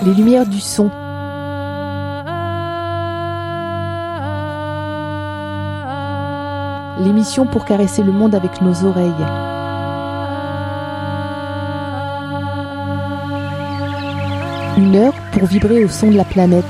les lumières du son. L'émission pour caresser le monde avec nos oreilles. Une heure pour vibrer au son de la planète.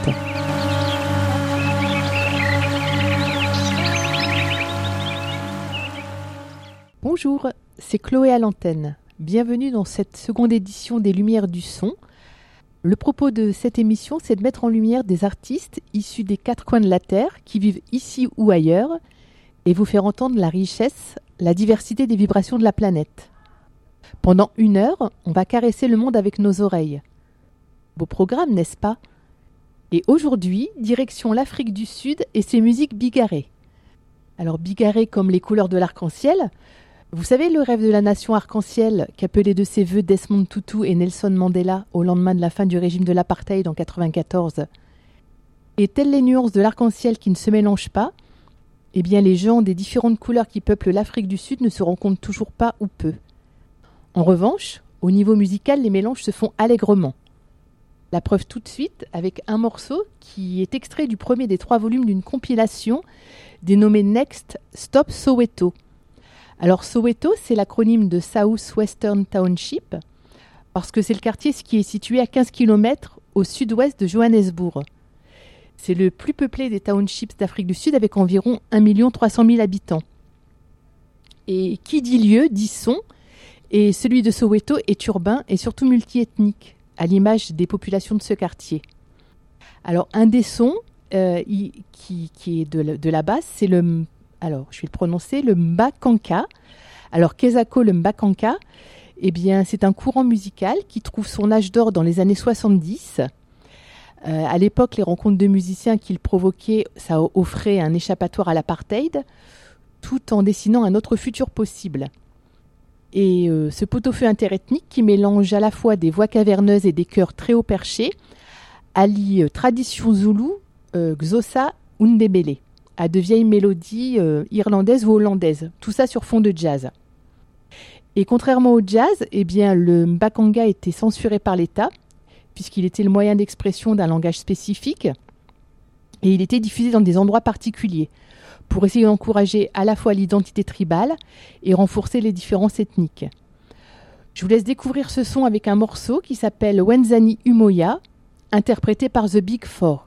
Bonjour, c'est Chloé à l'antenne. Bienvenue dans cette seconde édition des Lumières du son. Le propos de cette émission, c'est de mettre en lumière des artistes issus des quatre coins de la Terre qui vivent ici ou ailleurs et vous faire entendre la richesse, la diversité des vibrations de la planète. Pendant une heure, on va caresser le monde avec nos oreilles. Beau programme, n'est-ce pas ? Et aujourd'hui, direction l'Afrique du Sud et ses musiques bigarrées. Alors bigarrées comme les couleurs de l'arc-en-ciel. Vous savez le rêve de la nation arc-en-ciel qu'appelaient de ses vœux Desmond Tutu et Nelson Mandela au lendemain de la fin du régime de l'apartheid en 1994. Et telles les nuances de l'arc-en-ciel qui ne se mélangent pas, eh bien les gens des différentes couleurs qui peuplent l'Afrique du Sud ne se rencontrent toujours pas ou peu. En revanche, au niveau musical, les mélanges se font allègrement. La preuve tout de suite avec un morceau qui est extrait du premier des 3 volumes d'une compilation dénommée Next Stop Soweto. Alors Soweto, c'est l'acronyme de South Western Township, parce que c'est le quartier qui est situé à 15 km au sud-ouest de Johannesburg. C'est le plus peuplé des townships d'Afrique du Sud avec environ 1 300 000 habitants. Et qui dit lieu, dit son, et celui de Soweto est urbain et surtout multiethnique, à l'image des populations de ce quartier. Alors un des sons qui est de la basse, c'est le... Alors, je vais le prononcer, le Mbakanka. Alors, Kezako, le Mbakanka, eh bien, c'est un courant musical qui trouve son âge d'or dans les années 70. À l'époque, les rencontres de musiciens qu'il provoquait, ça offrait un échappatoire à l'apartheid, tout en dessinant un autre futur possible. Et ce pot-au-feu interethnique qui mélange à la fois des voix caverneuses et des chœurs très haut perchés allie tradition zoulou, Xhosa, Ndebele, à de vieilles mélodies irlandaises ou hollandaises, tout ça sur fond de jazz. Et contrairement au jazz, eh bien, le mbakanga était censuré par l'État, puisqu'il était le moyen d'expression d'un langage spécifique, et il était diffusé dans des endroits particuliers, pour essayer d'encourager à la fois l'identité tribale et renforcer les différences ethniques. Je vous laisse découvrir ce son avec un morceau qui s'appelle Wenzani Umoya, interprété par The Big Four.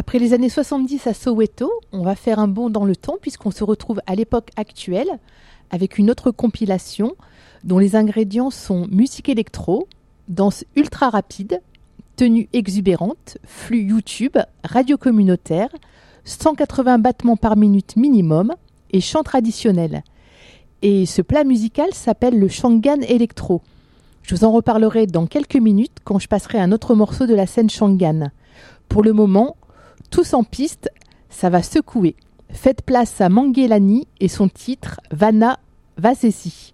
Après les années 70 à Soweto, on va faire un bond dans le temps puisqu'on se retrouve à l'époque actuelle avec une autre compilation dont les ingrédients sont musique électro, danse ultra rapide, tenue exubérante, flux YouTube, radio communautaire, 180 battements par minute minimum et chant traditionnel. Et ce plat musical s'appelle le Shangan Electro. Je vous en reparlerai dans quelques minutes quand je passerai un autre morceau de la scène Shangan. Pour le moment, tous en piste, ça va secouer. Faites place à Mangelani et son titre Vana Vasesi.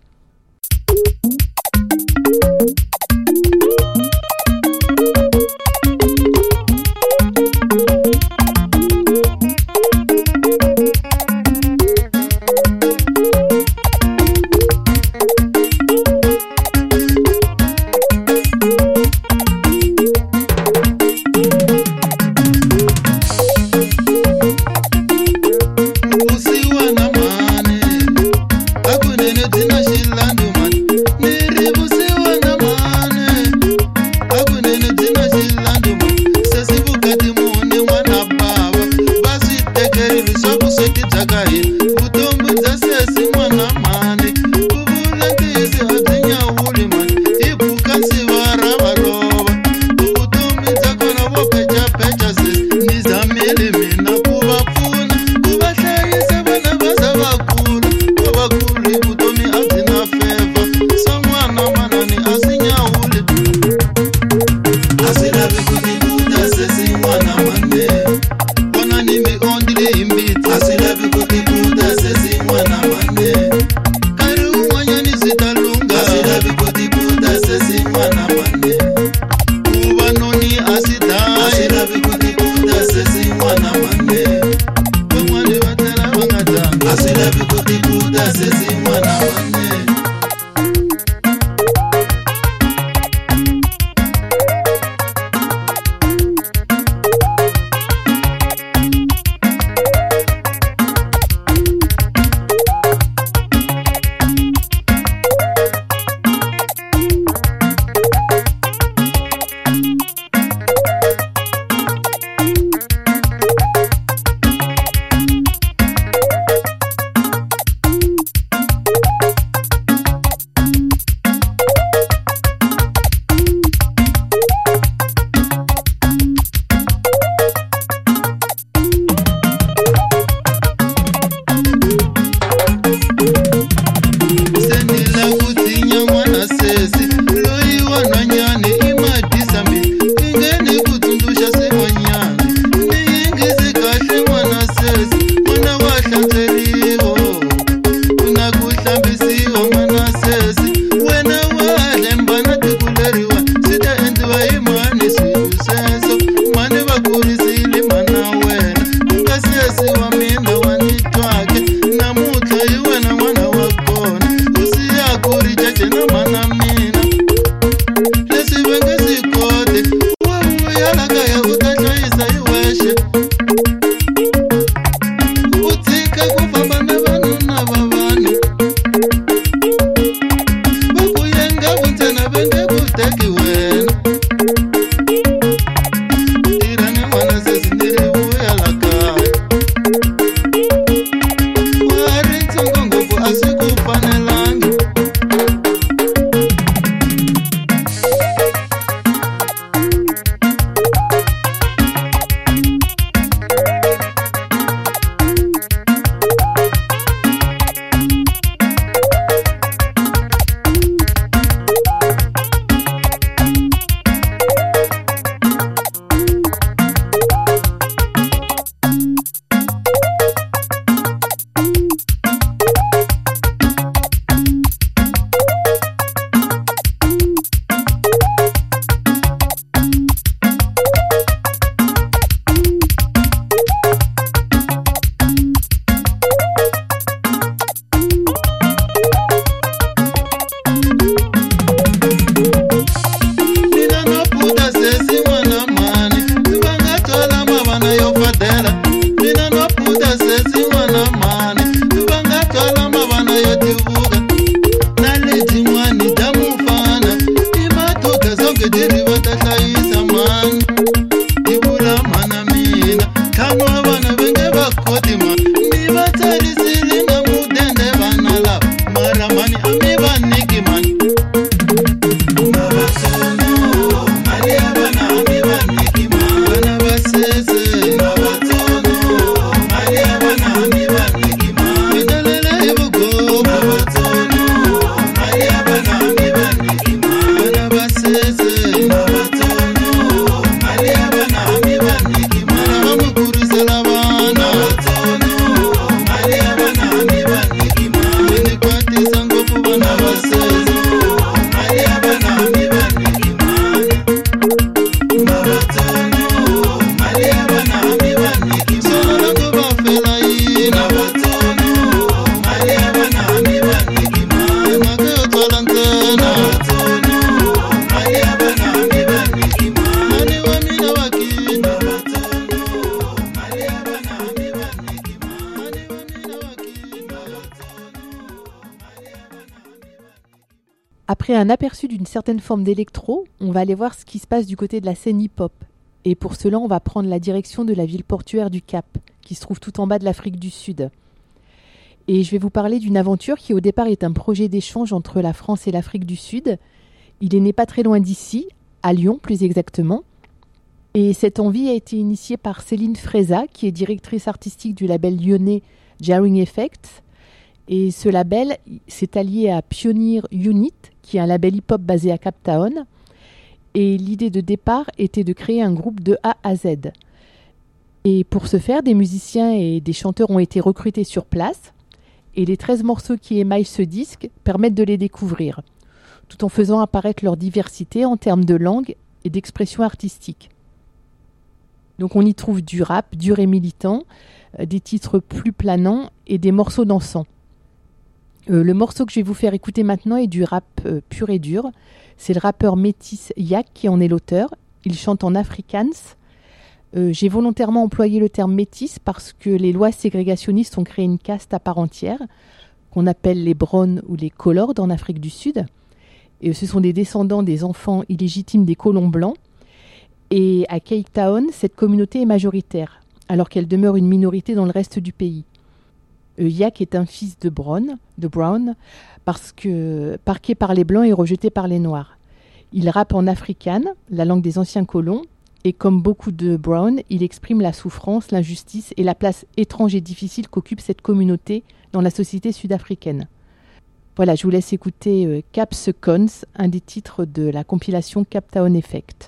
Après un aperçu d'une certaine forme d'électro, on va aller voir ce qui se passe du côté de la scène hip-hop. Et pour cela, on va prendre la direction de la ville portuaire du Cap, qui se trouve tout en bas de l'Afrique du Sud. Et je vais vous parler d'une aventure qui au départ est un projet d'échange entre la France et l'Afrique du Sud. Il est né pas très loin d'ici, à Lyon plus exactement. Et cette envie a été initiée par Céline Freza, qui est directrice artistique du label lyonnais Jarring Effects. Et ce label s'est allié à Pioneer Unit, qui est un label hip-hop basé à Cape Town. Et l'idée de départ était de créer un groupe de A à Z. Et pour ce faire, des musiciens et des chanteurs ont été recrutés sur place. Et les 13 morceaux qui émaillent ce disque permettent de les découvrir, tout en faisant apparaître leur diversité en termes de langue et d'expression artistique. Donc on y trouve du rap dur et militant, des titres plus planants et des morceaux dansants. Le morceau que je vais vous faire écouter maintenant est du rap pur et dur. C'est le rappeur métis Yak qui en est l'auteur. Il chante en afrikaans. J'ai volontairement employé le terme métis parce que les lois ségrégationnistes ont créé une caste à part entière, qu'on appelle les Browns ou les Coloreds en Afrique du Sud. Et ce sont des descendants des enfants illégitimes des colons blancs. Et à Cape Town, cette communauté est majoritaire, alors qu'elle demeure une minorité dans le reste du pays. Yak est un fils de Brown, parce que parqué par les Blancs et rejeté par les Noirs. Il rappe en afrikaans, la langue des anciens colons, et comme beaucoup de Brown, il exprime la souffrance, l'injustice et la place étrange et difficile qu'occupe cette communauté dans la société sud-africaine. Voilà, je vous laisse écouter Caps Cons, un des titres de la compilation Cape Town Effect.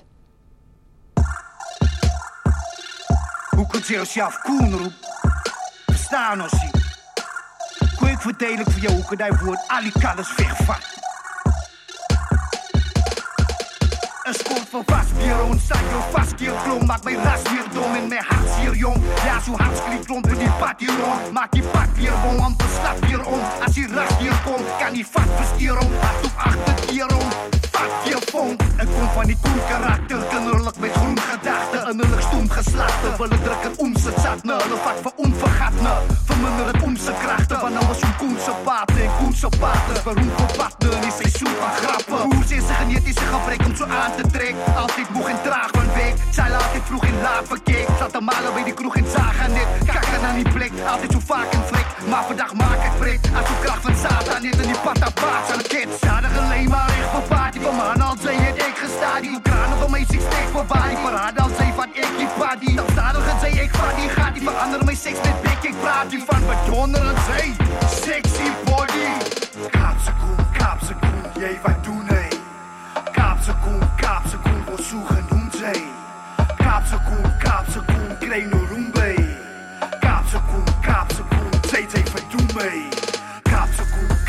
Hoe kunt je jezelf koen roep? Verstaan ons niet. Ik verdeel ik voor jou hoe dat woord alikalles wegvat. Een sport van vastbier, onzijdig vastbier, klom. Maak mijn ras weer dom en mijn hart hier jong. Ja, zo hartskliek klomp in die pad hier rond. Maak die pad weer om, amper slap hier om. Als die ras hier komt, kan die vat verstier om. Hart op achter hier om. Hier vond. Ik kom van die koen karakter, kinderlijk met groen gedachten. Innerlijk stoem geslachten, willen drukken omzet zat ne. Hulle vat vir onvergat ne, verminder het omse krachten. Want nou was zo'n koense paten en koense paten. Beroemd voor paten in die seizoen van grappen. Koers is een genetische gebrek om zo aan te trekken. Altijd moeg en traag van week. Zij laat ik vroeg in laat verkeek. Zat te malen bij die kroeg in zagen net. Kakken aan die plek, altijd zo vaak een flik. Maar vandaag maak ik prik. Als zo'n kracht van Satan net in die patapaats aan de kids. Zadig alleen maar echt voor party van man. Als zij het ik gesta die kranen van mij zich steek voor body. Parade als zij van ik die party. Dan stadig het zij ik van die gaat die veranderen mijn seks met bek. Ik praat die van bedonder en zij. Sexy body. Kaapse koen, jij wat doen nee. Kaapse koen, wordt zo genoemd zij. Kaapse koen, kreeg no roembe. Kaapse koen, zij verdoen mee. Kaapse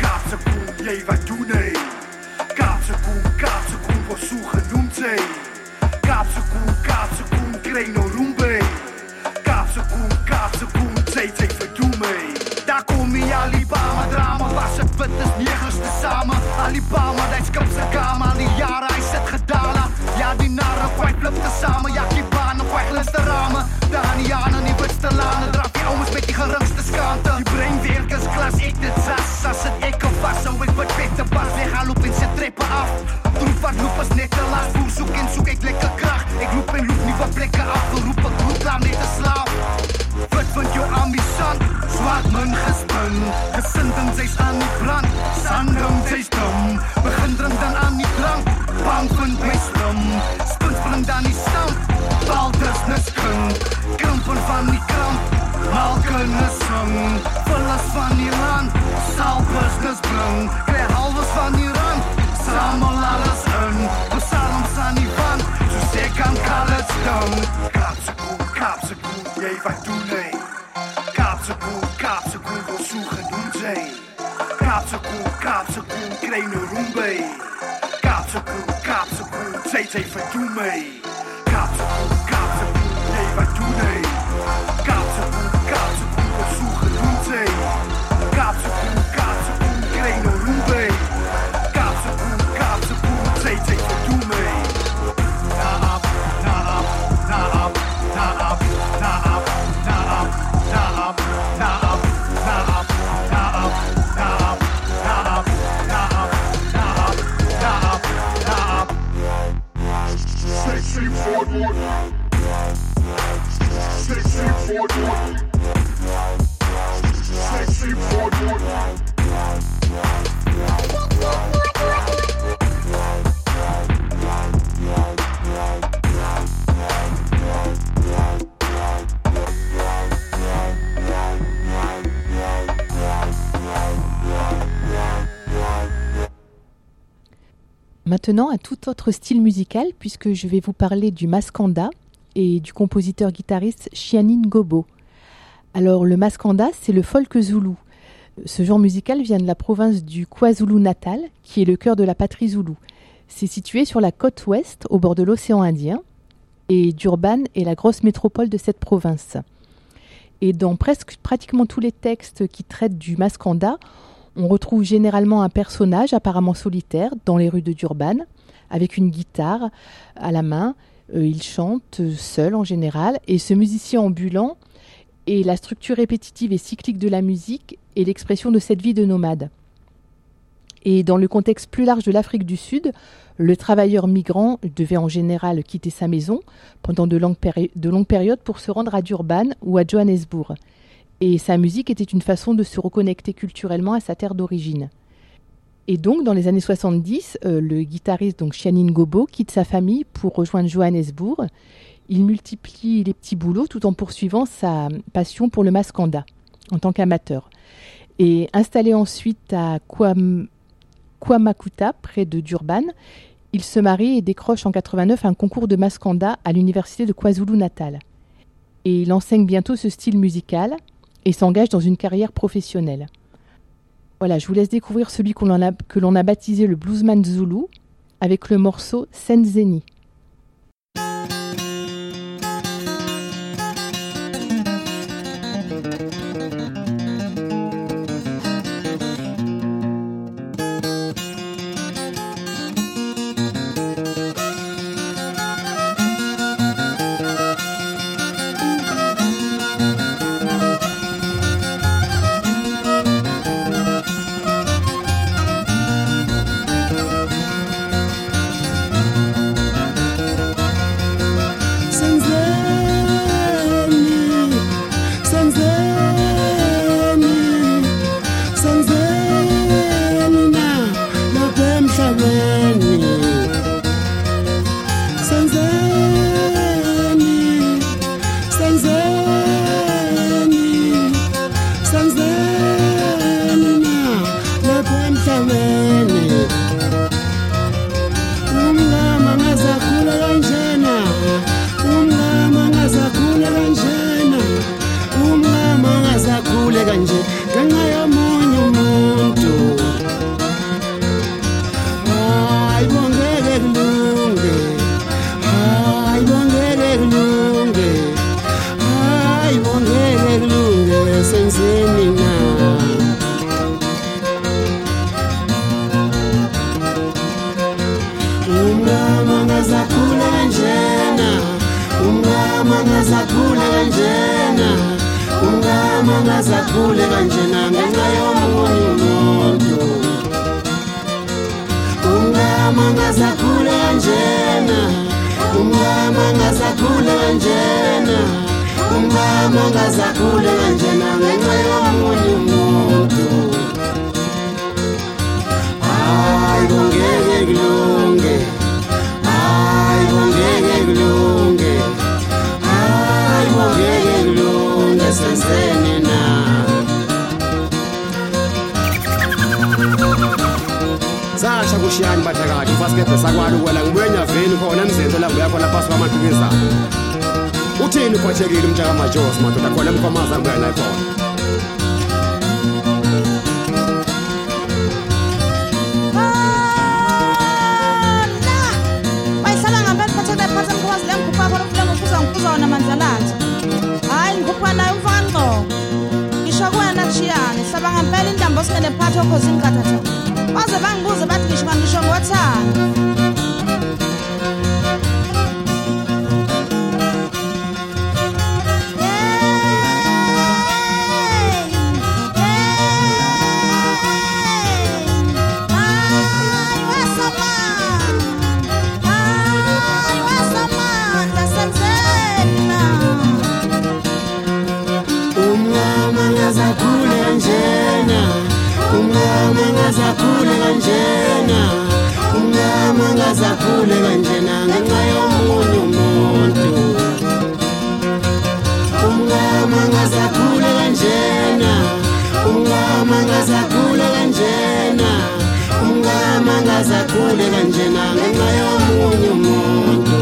koen, jij wat doen nee. Kaapse koen, wordt zo genoemd zij. Kaapse koen, kreeg no roembe. Kaapse koen, zij verdoen mee. Daar kom je Alibama drama, was het put is negers tezamen. Alibama, dat is kapse kamer, al die jaren hij zit gedaan. Ja, die narren kwijt blijft tezamen, ja, die banen kwijt langs de ramen. De Hanianen, die witste lanen, draf die ouders met die geringste schaamte. Die breinwerkersklas, ik dit zas, als het ik of was, zou ik wat beter pas. Weggaan loop in zijn treppen af. Troep wat loop is net te laat, voer zoek en zoek ik lekker kracht. Ik loop en loop niet wat plekken af, geroep ik roep, laat net te slaap. Wat vind jou ambition? Zwart mijn gespun. Gezinden zij's aan die brand. Sandrum zij's dum. Begin drink dan aan die drank. Bang vind my slim. Spin spring dan die stamp. Baldus niskun. Krimpen van die kramp. Malken is swing. Vullis van die land. Sal business bring. Krijg halves van die rand. Samel alles in. Besalms aan die wand. So sê kan college down. Kaapse koen, jy wat doen nee. Kaapse koen, wil so genoemd zij. Kaapse koen, kreeg no roembe. Kaapse koen, zij verdoen mee. Kaapse koen, jy wat doen nee. Kaapse koen, wil so genoemd zij. Kaapse koen, kreeg no roembe. Kaapse koen, zij verdoen mee. Maintenant, un tout autre style musical, puisque je vais vous parler du maskanda et du compositeur-guitariste Chiani Ngobo. Alors, le maskanda, c'est le folk zoulou. Ce genre musical vient de la province du KwaZulu-Natal, qui est le cœur de la patrie zoulou. C'est situé sur la côte ouest, au bord de l'océan Indien, et Durban est la grosse métropole de cette province. Et dans pratiquement tous les textes qui traitent du maskanda, on retrouve généralement un personnage apparemment solitaire dans les rues de Durban, avec une guitare à la main. Il chante seul en général, et ce musicien ambulant est la structure répétitive et cyclique de la musique et l'expression de cette vie de nomade. Et dans le contexte plus large de l'Afrique du Sud, le travailleur migrant devait en général quitter sa maison pendant de longues périodes pour se rendre à Durban ou à Johannesburg. Et sa musique était une façon de se reconnecter culturellement à sa terre d'origine. Et donc, dans les années 70, le guitariste Chiani Ngobo quitte sa famille pour rejoindre Johannesburg. Il multiplie les petits boulots tout en poursuivant sa passion pour le maskanda en tant qu'amateur. Et installé ensuite à Kwamakuta, près de Durban, il se marie et décroche en 89 un concours de maskanda à l'université de KwaZulu-Natal. Et il enseigne bientôt ce style musical et s'engage dans une carrière professionnelle. Voilà, je vous laisse découvrir celui que l'on a baptisé le bluesman zoulou avec le morceau Senzeni. Kushiyani bathakathi ufasikede sakwalo wena ngibuyenya veni khona emzento la nguya khona phasi kwamantukeza uthini uphathekile umntaka majosi madoda khona emkhamaza nguya naye khona wayihlala ngempela phathele phansi emkhomazi le ngigupha khona ufule ngokuza wona mandlalanje hayi ngigupha naye umfaka ngqo ngisho kuwena Chiyani hlaba ngempela intambo singene phatho okhosini kathatha baze bangibuze bathi ngisho ngothanda ngazakhule kanjena umama ngazakhule kanjena umama ngazakhule kanjena ngenxa yomunye umuntu umama ngazakhule kanjena umama ngazakhule kanjena umama ngazakhule kanjena ngenxa yomunye umuntu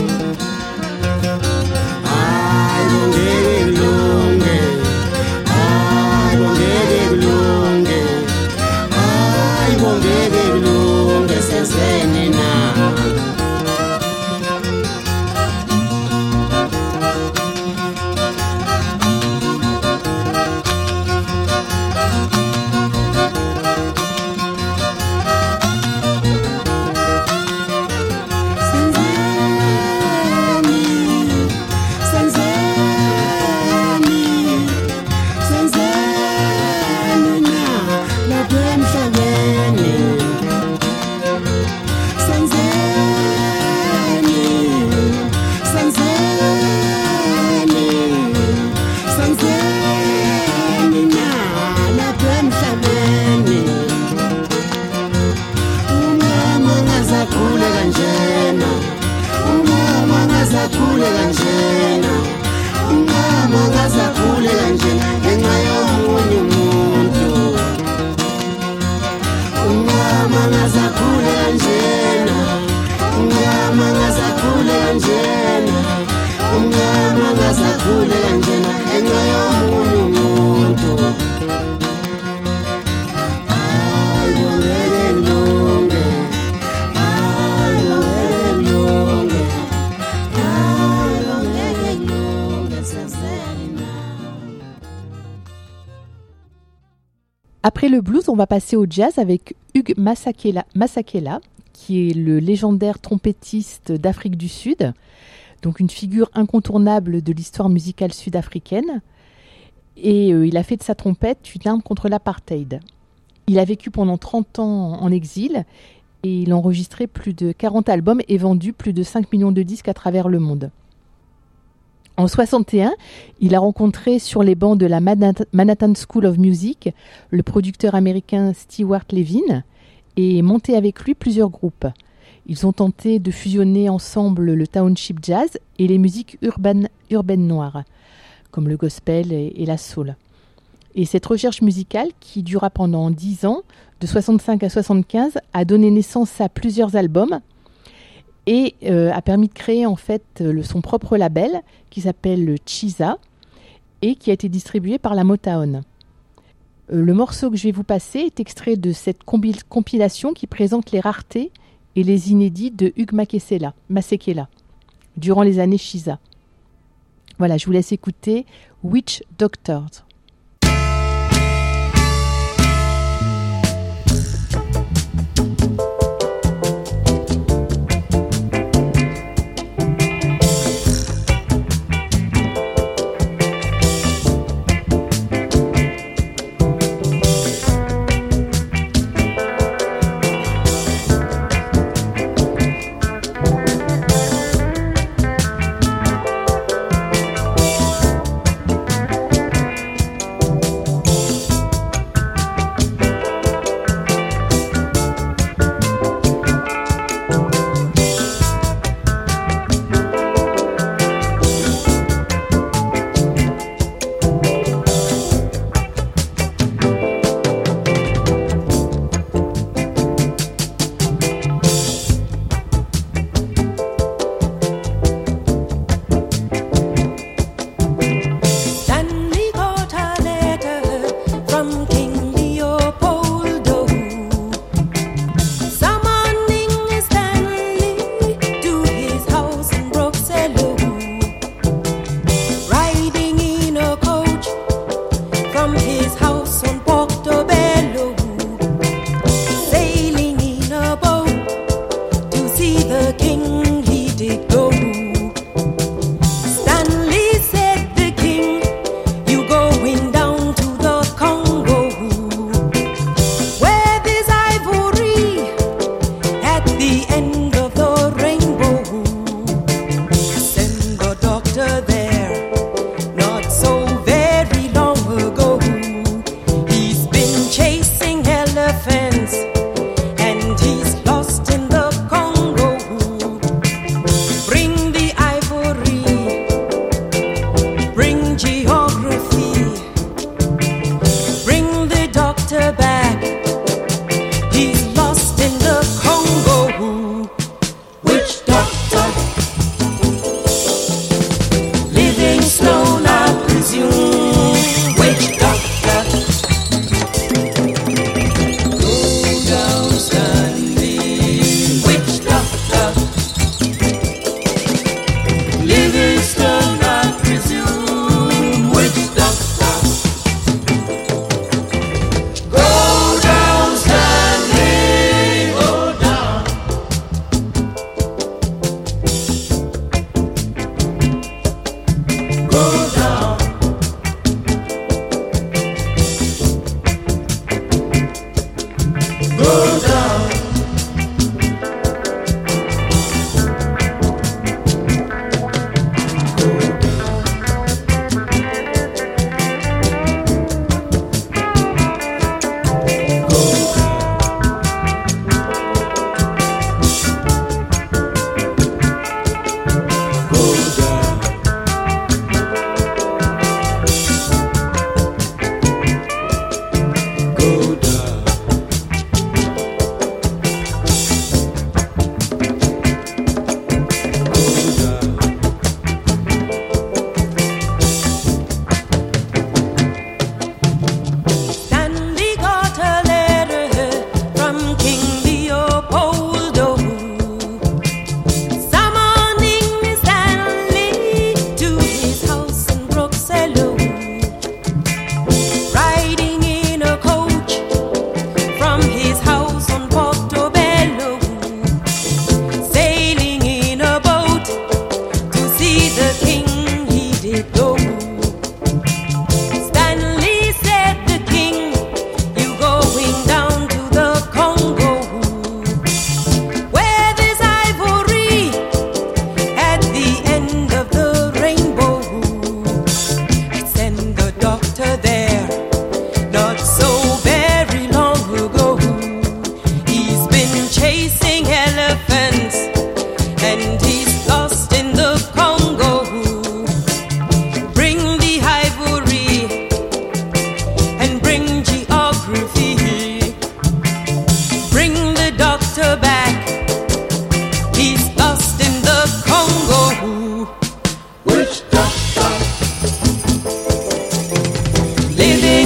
Après le blues, on va passer au jazz avec Hugh Masekela, qui est le légendaire trompettiste d'Afrique du Sud, donc une figure incontournable de l'histoire musicale sud-africaine. Et il a fait de sa trompette une arme contre l'apartheid. Il a vécu pendant 30 ans en exil et il a enregistré plus de 40 albums et vendu plus de 5 millions de disques à travers le monde. En 1961, il a rencontré sur les bancs de la Manhattan School of Music le producteur américain Stewart Levin et monté avec lui plusieurs groupes. Ils ont tenté de fusionner ensemble le township jazz et les musiques urbaines noires, comme le gospel et la soul. Et cette recherche musicale, qui dura pendant 10 ans, de 65 à 75, a donné naissance à plusieurs albums et a permis de créer en fait son propre label qui s'appelle Chisa et qui a été distribué par la Motown. Le morceau que je vais vous passer est extrait de cette compilation qui présente les raretés et les inédits de Hugh Masekela durant les années Chisa. Voilà, je vous laisse écouter Witch Doctors.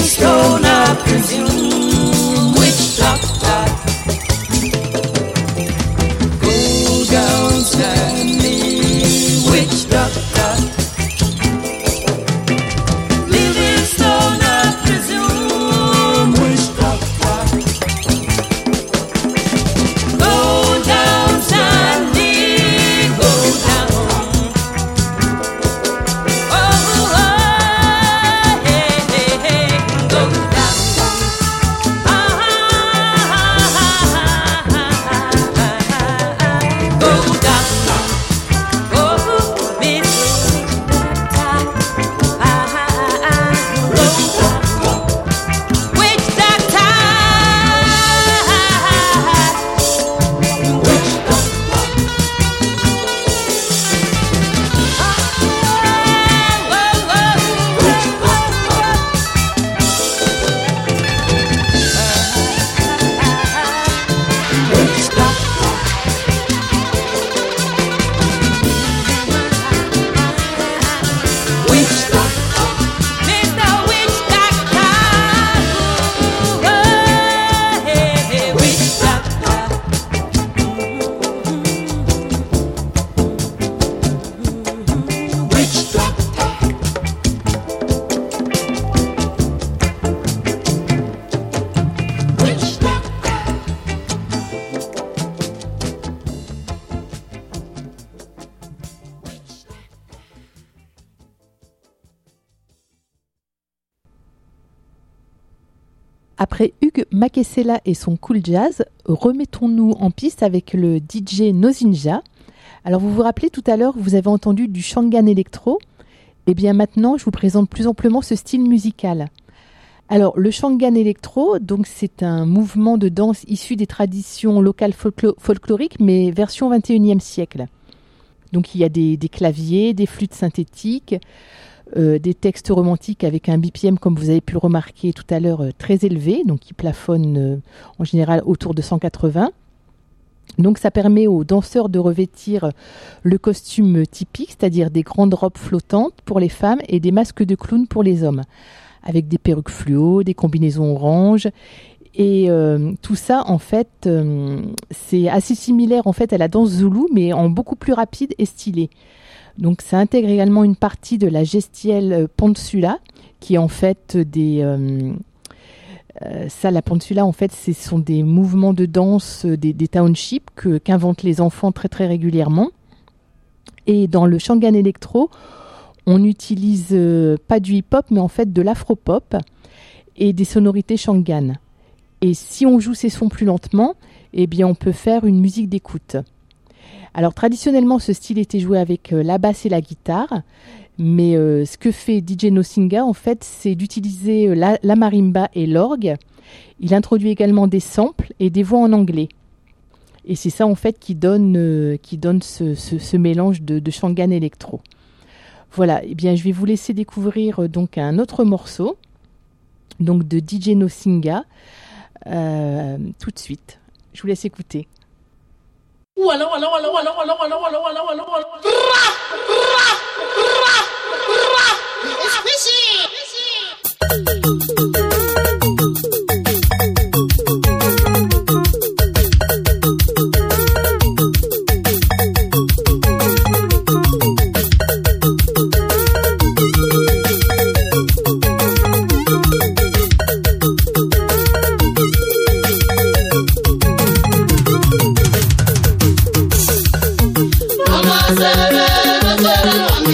stone, I presume. Witch doctor, go down, Stanley. Witch doctor, living stone, I presume. Witch doctor, go down, Stanley, go down. Oh, hey, hey, hey, go down. Go down. Oh, Miss Witch doctor. Après Hugues Makessela et son cool jazz, remettons-nous en piste avec le DJ Nozinja. Alors vous vous rappelez tout à l'heure, vous avez entendu du Shangan Electro. Et bien maintenant, je vous présente plus amplement ce style musical. Alors le Shangan Electro, donc c'est un mouvement de danse issu des traditions locales folkloriques, mais version 21e siècle. Donc il y a des claviers, des flûtes synthétiques, des textes romantiques avec un BPM, comme vous avez pu le remarquer tout à l'heure, très élevé, donc qui plafonne en général autour de 180. Donc ça permet aux danseurs de revêtir le costume typique, c'est-à-dire des grandes robes flottantes pour les femmes et des masques de clown pour les hommes, avec des perruques fluo, des combinaisons oranges. Et tout ça, en fait, c'est assez similaire en fait à la danse zoulou, mais en beaucoup plus rapide et stylé. Donc ça intègre également une partie de la gestuelle Pansula, qui est en fait la Pansula, en fait, ce sont des mouvements de danse des townships qu'inventent les enfants très très régulièrement. Et dans le Shangan Electro, on n'utilise pas du hip-hop, mais en fait de l'afro-pop et des sonorités Shangan. Et si on joue ces sons plus lentement, eh bien on peut faire une musique d'écoute. Alors traditionnellement, ce style était joué avec la basse et la guitare, mais ce que fait DJ Nozinja, en fait, c'est d'utiliser la marimba et l'orgue. Il introduit également des samples et des voix en anglais. Et c'est ça, en fait, qui donne ce mélange de Shangan électro. Voilà, eh bien, je vais vous laisser découvrir donc un autre morceau, donc de DJ Nozinja, tout de suite. Je vous laisse écouter. Walla walla walla walla walla walla walla walla walla walla. It's fishy. Mama,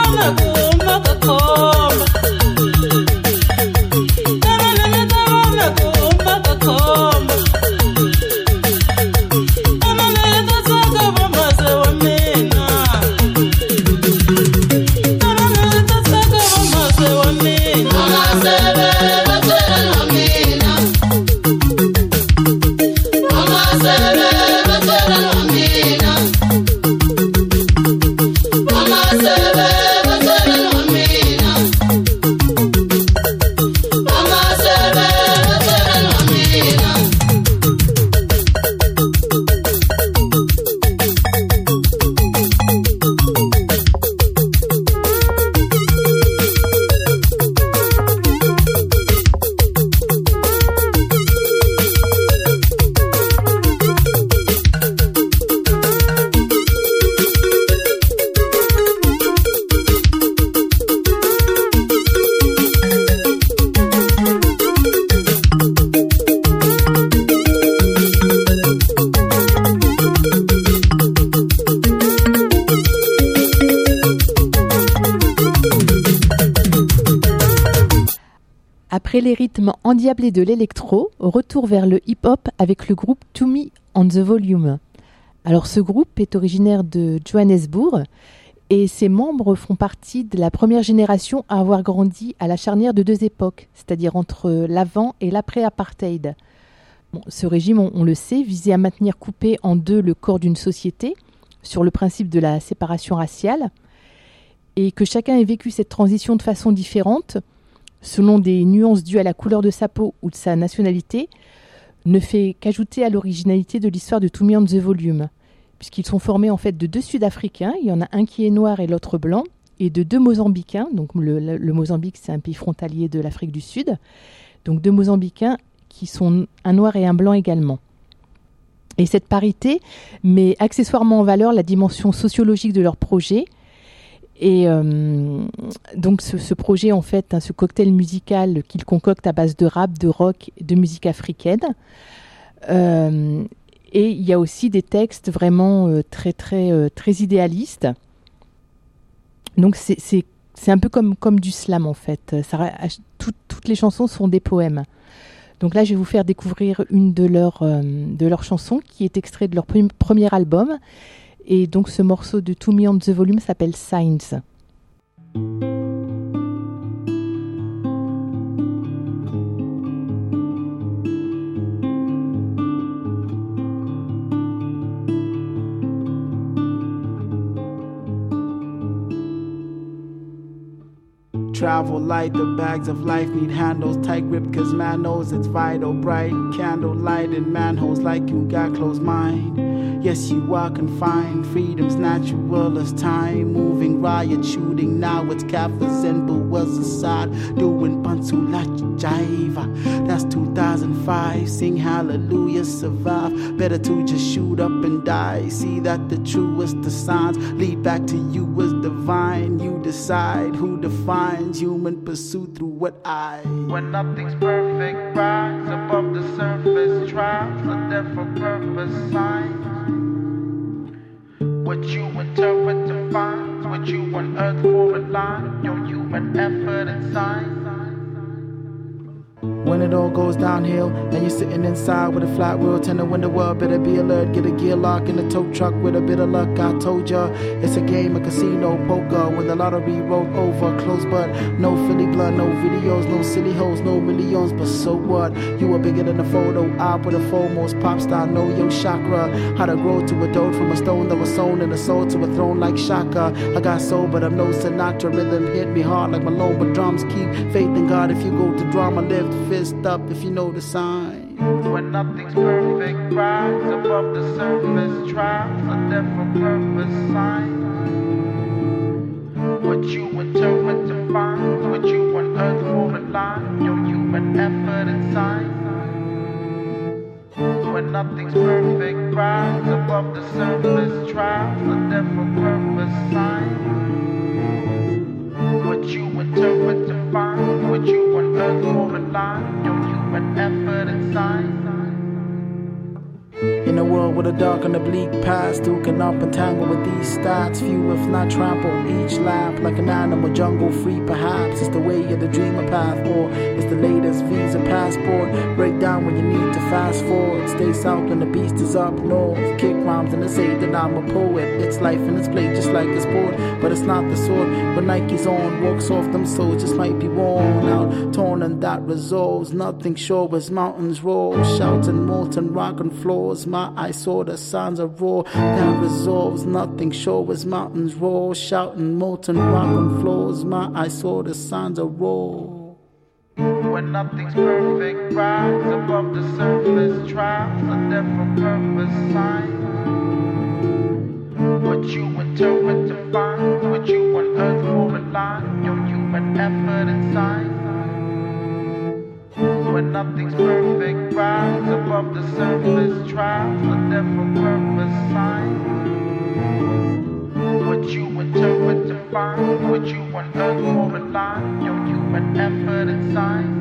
Après les rythmes endiablés de l'électro, retour vers le hip-hop avec le groupe Tumi on the Volume. Alors ce groupe est originaire de Johannesburg et ses membres font partie de la première génération à avoir grandi à la charnière de deux époques, c'est-à-dire entre l'avant et l'après-apartheid. Bon, ce régime, on le sait, visait à maintenir coupé en deux le corps d'une société sur le principe de la séparation raciale et que chacun ait vécu cette transition de façon différente selon des nuances dues à la couleur de sa peau ou de sa nationalité, ne fait qu'ajouter à l'originalité de l'histoire de Tumi on the Volume, puisqu'ils sont formés en fait de deux Sud-Africains, il y en a un qui est noir et l'autre blanc, et de deux Mozambicains, donc le Mozambique c'est un pays frontalier de l'Afrique du Sud, donc deux Mozambicains qui sont un noir et un blanc également. Et cette parité met accessoirement en valeur la dimension sociologique de leur projet. Et donc ce projet, en fait, ce cocktail musical qu'ils concoctent à base de rap, de rock, de musique africaine. Et il y a aussi des textes vraiment très idéalistes. Donc c'est un peu comme du slam, en fait. Toutes les chansons sont des poèmes. Donc là, je vais vous faire découvrir une de leurs chansons qui est extraite de leur premier album. Et donc ce morceau de Tumi on the Volume s'appelle Signs. Travel light, the bags of life need handles tight grip, cause man knows it's vital. Bright candle light in manholes like you got closed mind. Yes, you are confined, freedom's natural as time. Moving, riot, shooting, now it's Kaffers and Boas aside. Doing Pansula Jiva, that's 2005. Sing hallelujah, survive. Better to just shoot up and die. See that the truest the signs lead back to you as divine. You decide who defines human pursuit through what I. When nothing's perfect, rise above the surface. Trials are there for purpose, signs. What you interpret defines what you unearth for a line. Your human effort and signs. When it all goes downhill and you're sitting inside with a flat wheel, tell the window world better be alert. Get a gear lock in the tow truck with a bit of luck. I told ya, it's a game, a casino, poker. When the lottery rolled over, close but no Philly blood, no videos, no silly hoes, no millions. But so what? You were bigger than a photo op with a foremost pop star. Know your chakra, how to grow to a dode from a stone that was sown in a soul to a throne like Shaka. I got soul, but I'm no Sinatra. Rhythm hit me hard like Malone, but drums keep faith in God. If you go to drama, lift fist up if you know the sign. When nothing's perfect, rise above the surface. Trials are there for purpose, signs. What you interpret defines what you unearth for a line. Your human effort and signs. When nothing's perfect, rise above the surface. Trials are there for purpose, signs. What you interpret defines what you unearth for a line. Your human effort and signs. In a world with a dark and a bleak past, who can up and tangle with these stats? Few if not trample each lap like an animal, jungle free perhaps. It's the way of the dreamer path, or it's the latest visa passport. Break down when you need to fast forward. Stay south when the beast is up north. Kick rhymes and they say that I'm a poet. It's life and it's played just like a sport, but it's not the sort when Nike's on. Walks off them souls just might be worn out, torn, and that resolves. Nothing sure as mountains roar, shouting molten rock and floors. My eyes saw the signs of roar that resolves. Nothing sure as mountains roar, shouting molten rock and floors. My eyes saw the signs of roar. When nothing's perfect, rise above the surface, trials a different purpose, sign. What you interpret to find, what you unearth for a line, your human effort and sign. When nothing's perfect, rise above the surface, trials a different purpose, sign. What you interpret to find, what you unearth for a line, your human effort and sign.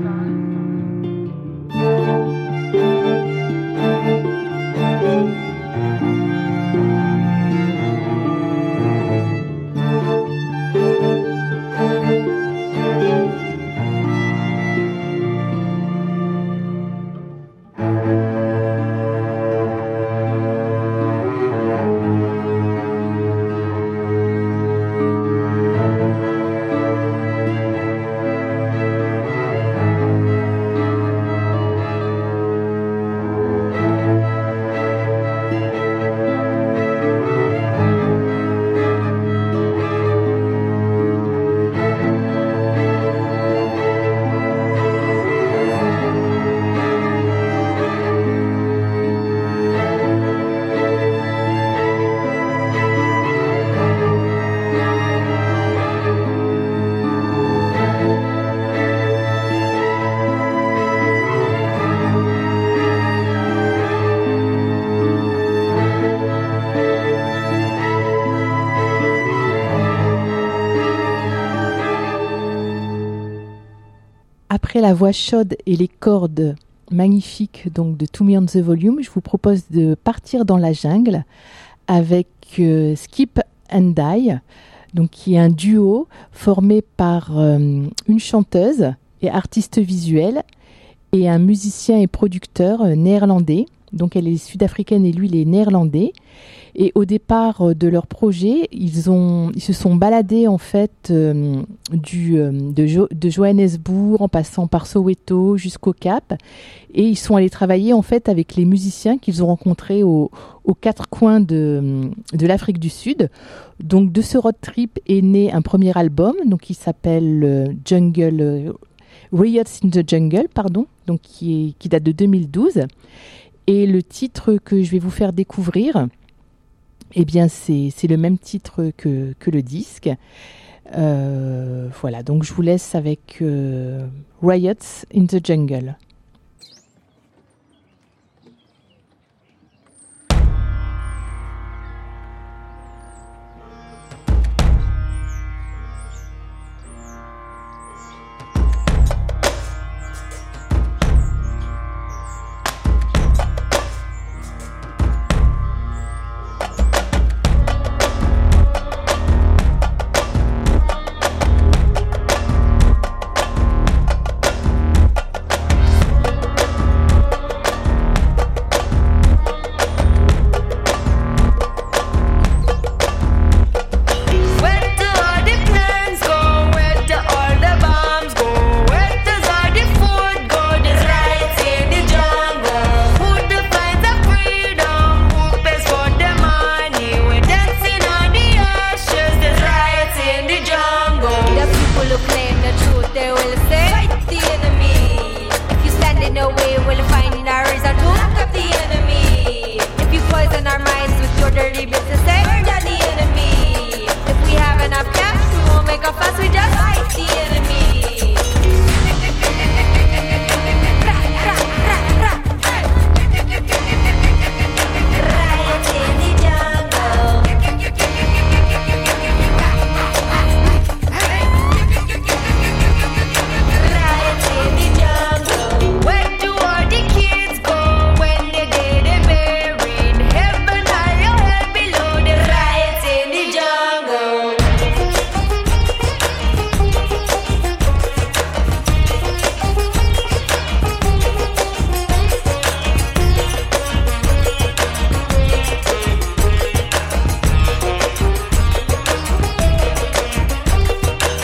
Après la voix chaude et les cordes magnifiques donc de To Me on the Volume, je vous propose de partir dans la jungle avec Skip and Die, donc qui est un duo formé par une chanteuse et artiste visuelle et un musicien et producteur néerlandais. Donc elle est sud-africaine et lui il est néerlandais. Et au départ de leur projet, ils se sont baladés en fait de Johannesburg en passant par Soweto jusqu'au Cap, et ils sont allés travailler en fait avec les musiciens qu'ils ont rencontrés aux quatre coins de l'Afrique du Sud. Donc de ce road trip est né un premier album, donc qui s'appelle Riots in the Jungle, donc qui date de 2012. Et le titre que je vais vous faire découvrir, eh bien c'est le même titre que le disque. Voilà, donc je vous laisse avec Riots in the Jungle.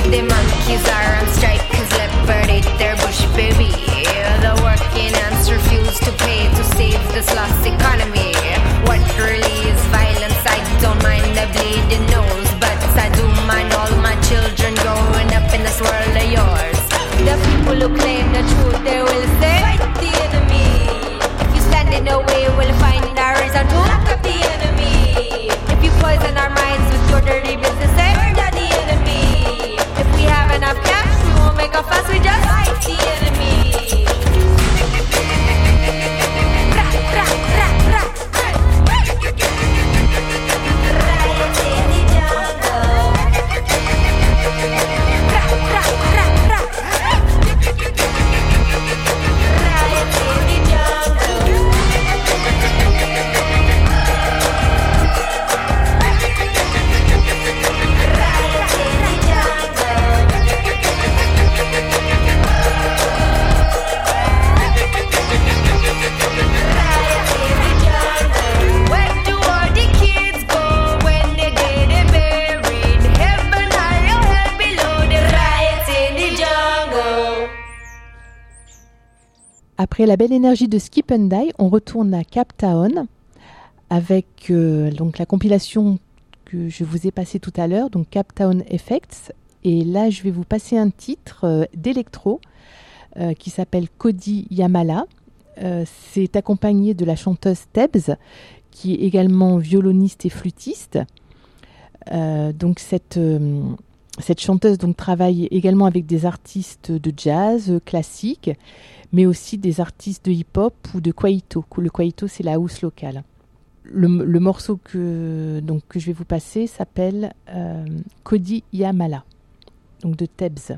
The monkeys are on strike cause leopard ate their bush baby. The working ants refuse to pay to save this lost economy. What really is violence? I don't mind the bleeding nose, but I do mind all my children growing up in this world of yours. The people who claim the truth, they will say, fight the enemy. If you stand in the way, we'll find a reason to lock up the enemy. If you poison our minds with your dirty business, say, murder the enemy. If we have enough cash, we won't make a fuss, we just fight the enemy. Ra, ra, ra, ra. Riot in the jungle. Ra, ra, ra, ra. Riot in the jungle. Where do all the kids go when they get buried? Heaven high or hell below, the riots in the jungle. Après la belle énergie de Skip and Die, on retourne à Cape Town avec donc la compilation que je vous ai passée tout à l'heure, donc Cape Town Effects. Et là, je vais vous passer un titre d'électro qui s'appelle Cody Yamala. C'est accompagné de la chanteuse Tebbs, qui est également violoniste et flûtiste. Donc cette chanteuse donc, travaille également avec des artistes de jazz classique, mais aussi des artistes de hip-hop ou de kwaito. Le kwaito, c'est la house locale. Le morceau que je vais vous passer s'appelle Cody Yamala, donc de Tebbs.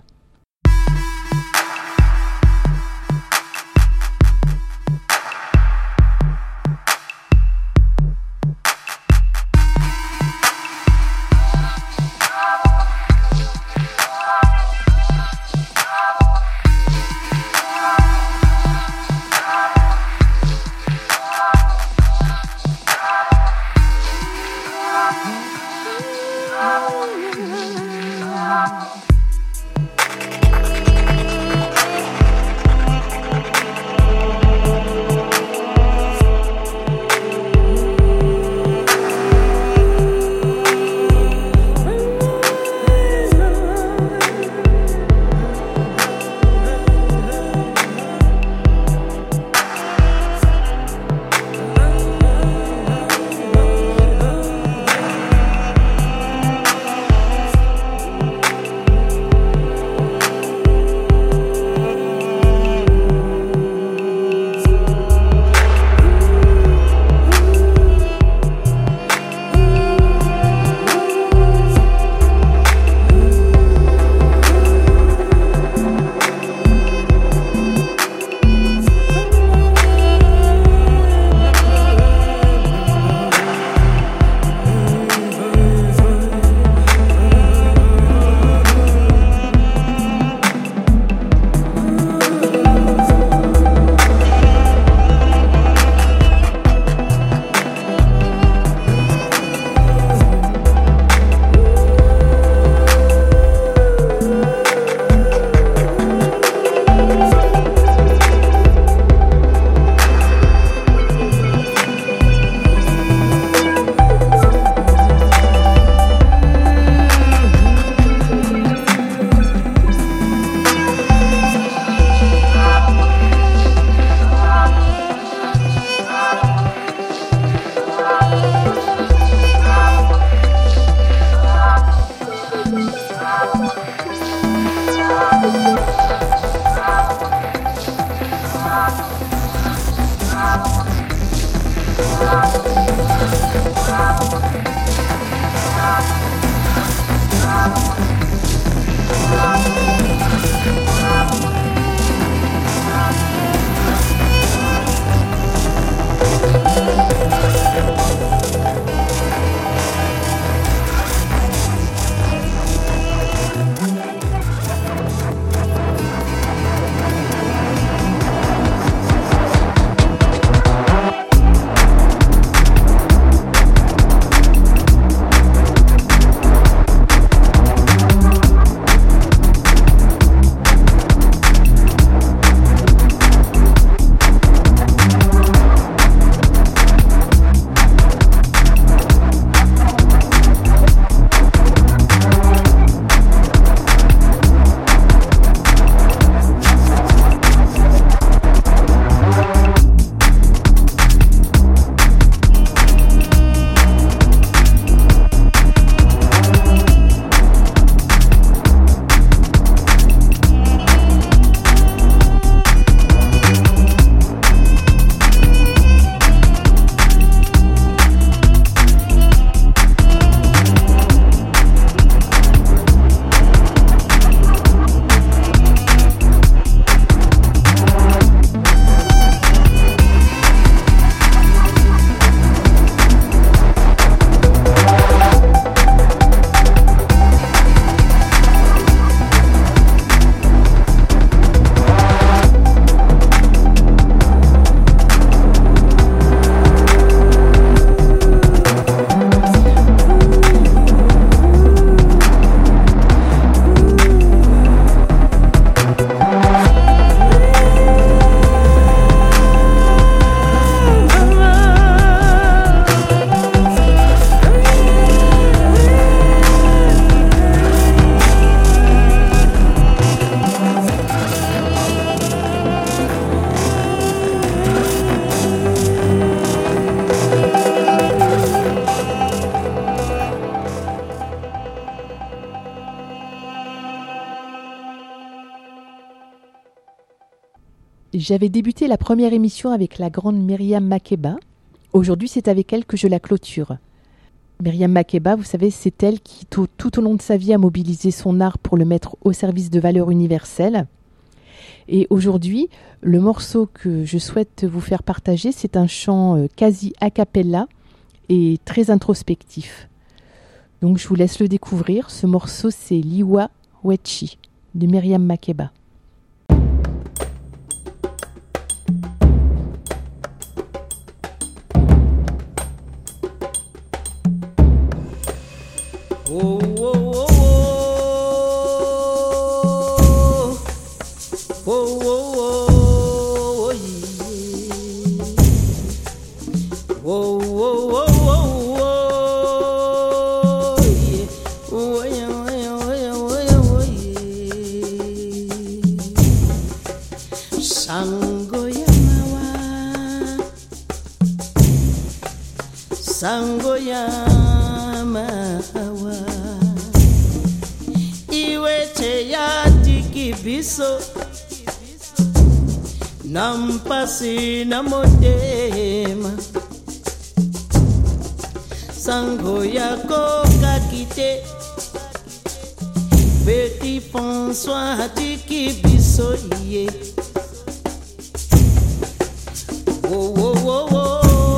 J'avais débuté la première émission avec la grande Myriam Makeba. Aujourd'hui, c'est avec elle que je la clôture. Myriam Makeba, vous savez, c'est elle qui, tout au long de sa vie, a mobilisé son art pour le mettre au service de valeurs universelles. Et aujourd'hui, le morceau que je souhaite vous faire partager, c'est un chant quasi a cappella et très introspectif. Donc je vous laisse le découvrir. Ce morceau, c'est Liwa Wechi de Myriam Makeba. Oh, oh, oh, oh, oh, oh, yeah. Oh, oh, oh, oh, oh, yeah. Oh, yeah, oh, yeah, oh, yeah, oh, yeah, oh, yeah. Sango ya mawa, sango ya mawa, iwe te ya tikibiso, nampasi na modema, sango yako kakite, Petit François tikibiso ye. Oh, oh, oh, oh.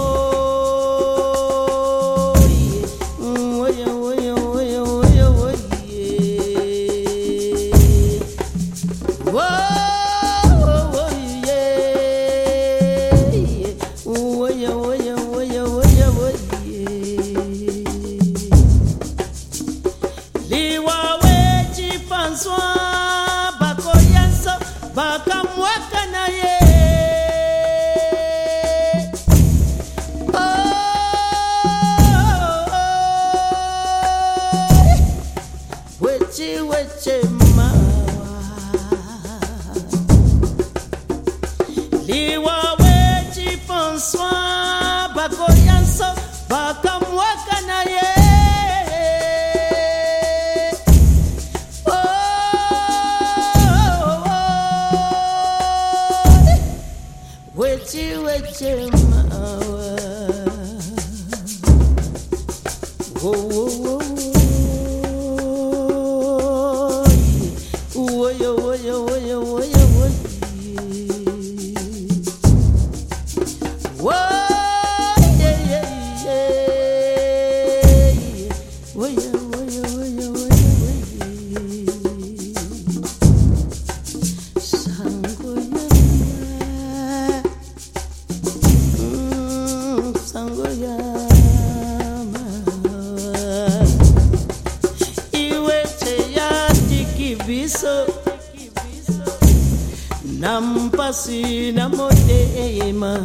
Nampasi na modema,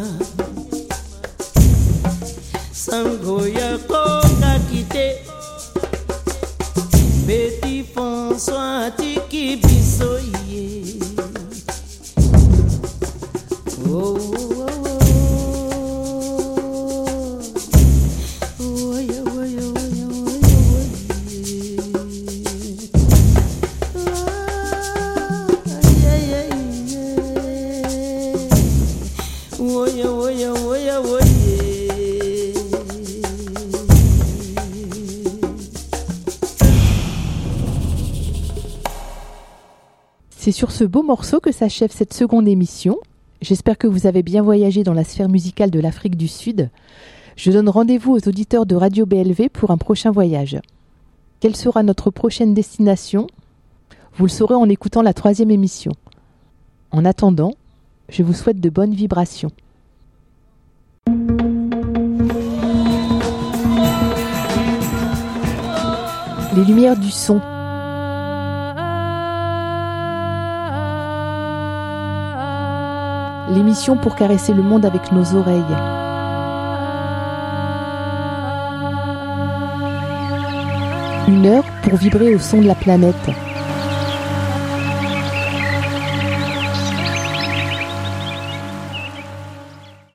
sango yako kakite, Petit François tikibiso ye. Oh, oh, oh, oh, yeah, oh, yeah, oh, yeah, oh, C'est sur ce beau morceau que s'achève cette seconde émission. J'espère que vous avez bien voyagé dans la sphère musicale de l'Afrique du Sud. Je donne rendez-vous aux auditeurs de Radio BLV pour un prochain voyage. Quelle sera notre prochaine destination ? Vous le saurez en écoutant la 3e émission. En attendant, je vous souhaite de bonnes vibrations. Les lumières du son. L'émission pour caresser le monde avec nos oreilles. Une heure pour vibrer au son de la planète.